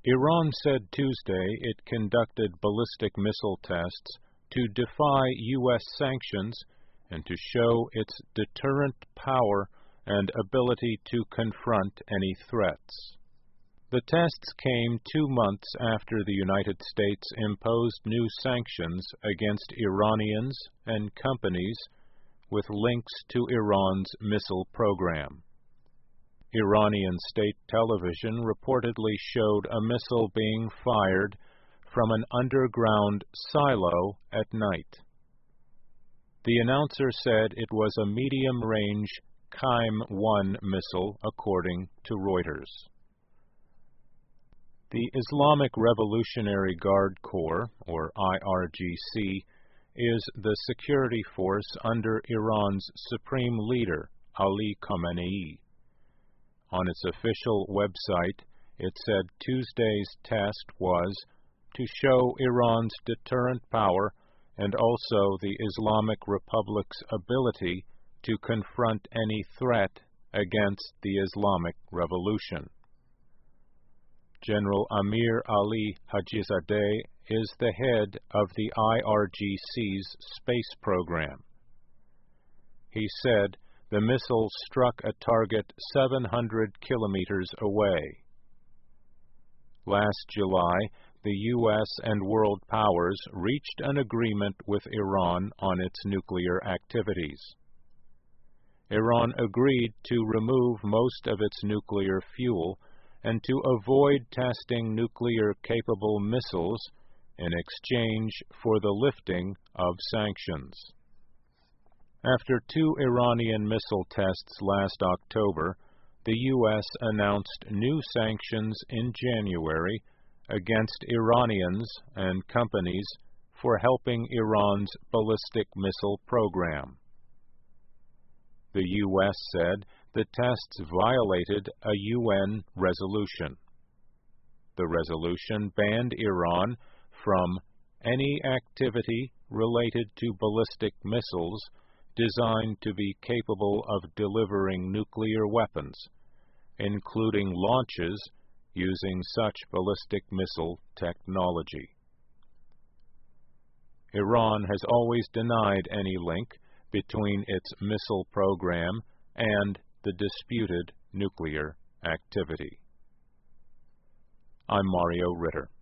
Iran said Tuesday it conducted ballistic missile tests to defy U.S. sanctions and to show its deterrent power and ability to confront any threats. The tests came 2 months after the United States imposed new sanctions against Iranians and companies with links to Iran's missile program. Iranian state television reportedly showed a missile being fired from an underground silo at night. The announcer said it was a medium-range Qaim-1 missile, according to Reuters. The Islamic Revolutionary Guard Corps, or IRGC, is the security force under Iran's supreme leader, Ali Khamenei. On its official website, it said Tuesday's test was to show Iran's deterrent power and also the Islamic Republic's ability to confront any threat against the Islamic Revolution. General Amir Ali Hajizadeh is the head of the IRGC's space program. He said the missile struck a target 700 kilometers away. Last July, the U.S. and world powers reached an agreement with Iran on its nuclear activities. Iran agreed to remove most of its nuclear fuel and to avoid testing nuclear-capable missiles in exchange for the lifting of sanctions. After 2 Iranian missile tests last October, the U.S. announced new sanctions in January against Iranians and companies for helping Iran's ballistic missile program. The U.S. said the tests violated a UN resolution. The resolution banned Iran from any activity related to ballistic missiles designed to be capable of delivering nuclear weapons, including launches using such ballistic missile technology. Iran has always denied any link between its missile program and the disputed nuclear activity. I'm Mario Ritter.